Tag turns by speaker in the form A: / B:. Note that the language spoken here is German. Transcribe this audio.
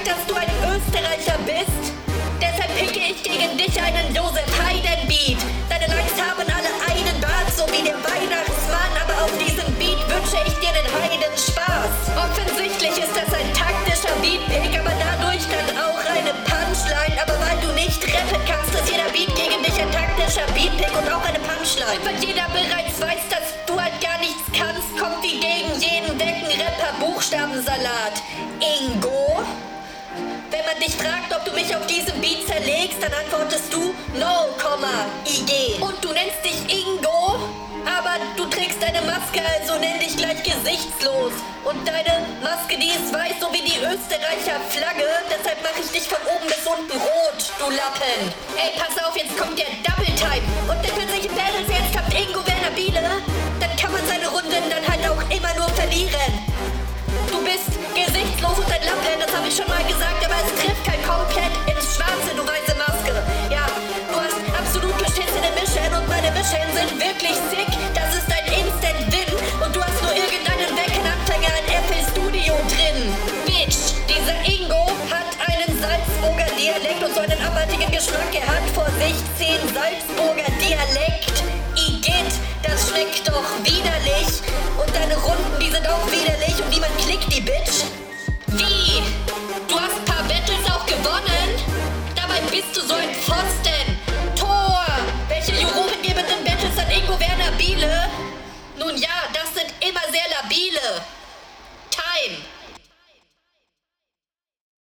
A: gesagt, dass du ein Österreicher bist? Deshalb picke ich gegen dich einen Josef Haydn-Beat. Deine Likes haben alle einen Bart, so wie der Weihnachtsmann. Aber auf diesem Beat wünsche ich dir den Heiden-Spaß. Offensichtlich ist das ein taktischer Beatpick, aber dadurch dann auch eine Punchline. Aber weil du nicht rappen kannst, ist jeder Beat gegen dich ein taktischer Beatpick und auch eine Punchline. Und weil jeder bereits weiß, dass du halt gar nichts kannst, kommt wie gegen jeden wecken Rapper Buchstabensalat. Ingo? Wenn man dich fragt, ob du mich auf diesem Beat zerlegst, dann antwortest du No, IG. Und du nennst dich Ingo, aber du trägst eine Maske, also nenn dich gleich gesichtslos. Und deine Maske, die ist weiß, so wie die Österreicher Flagge. Deshalb mache ich dich von oben bis unten rot, du Lappen. Ey, pass auf, jetzt kommt der Double Time. Und wenn man sich in Battles jetzt habt, Ingo Werner Biele, dann kann man seine Runden dann halt auch immer nur verlieren. Du bist gesichtslos und ein Lappen, das habe ich schon mal gesagt, aber es trifft halt komplett ins Schwarze, du weiße Maske. Ja, du hast absolut beschissene Mischen und meine Mischen sind wirklich sick. Das ist ein Instant-Win und du hast nur irgendeinen Wecken-Abtanger in FL Studio drin. Bitch, dieser Ingo hat einen Salzburger Dialekt und so einen abartigen Geschmack. Er hat vor sich 10 Salzburger Dialekt. Igitt, das schmeckt doch widerlich. Und deine Runden, die sind auch widerlich. Und niemand klickt die Bitch. Wie? Du hast ein paar Battles auch gewonnen? Dabei bist du so ein Pfosten. Tor! Welche Juroren geben denn Battles an Ingo Werner Biele? Nun ja, das sind immer sehr labile. Time.